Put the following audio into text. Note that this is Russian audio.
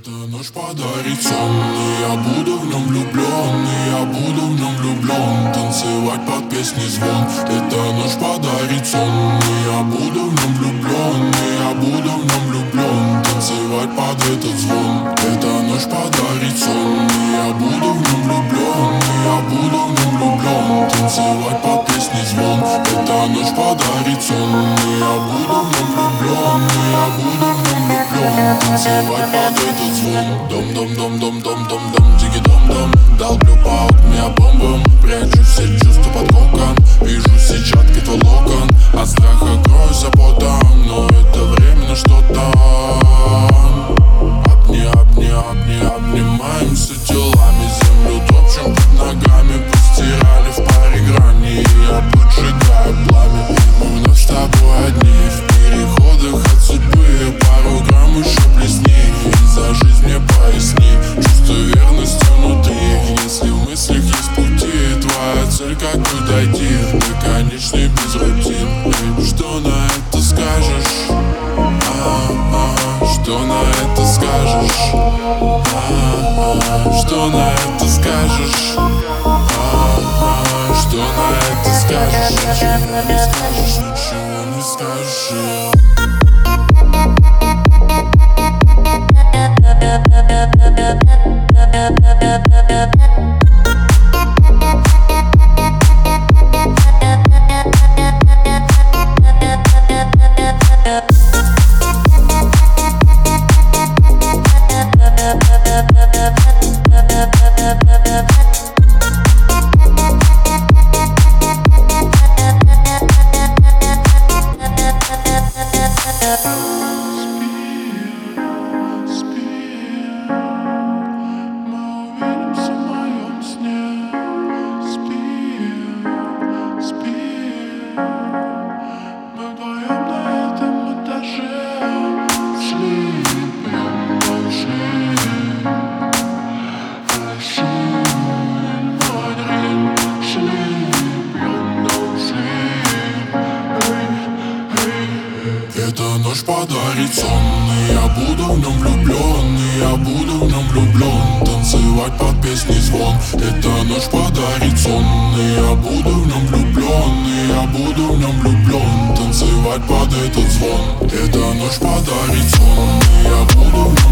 Эта ночь подарит сон, и я буду в нем влюблен, и я буду в нем влюблен. Танцевать под песни звон. Эта ночь подарит сон, и я буду в нем влюблен, и я буду в нем влюблен. Танцевать под этот звон. Эта ночь подарит сон, и я буду в нем влюблен, и я буду в нем влюблен. Танцевать под песни звон. Эта ночь подарит сон, и я буду в нем влюблен, и я буду в нем влюблен. Танцевать под этот звон. Дом-дом-дом-дом-дом-дом-дом, диги-дом-дом. Долблю по окне бомбом, прячу все чувства под кокон. Вижу сетчатки волокон, от страха кроюсь потом. Но это временно что-то. Обнимаемся телами, землю топчем под ногами. Постирали в паре грани, и я поджигаю пламя. Мы вновь с тобой одни в переходах от судьбы. Пару грамм еще плесни, и за жизнь мне поясни. Чувство верности внутри, если в мыслях есть пути. Твоя цель как бы дойти до конечной без рутин. Что на это скажешь? Что на это скажешь? Что на это скажешь? Что на это скажешь? Ничего не скажешь, ничего не скажешь. Эта ночь подарит сон, и я буду в нем влюблен, и я буду в нем влюблен. Танцевать под песни звон. Эта ночь подарит сон, и я буду в нем влюблен, и я буду в нем влюблен. Танцевать под этот звон. Эта ночь подарит сон, и я буду в нем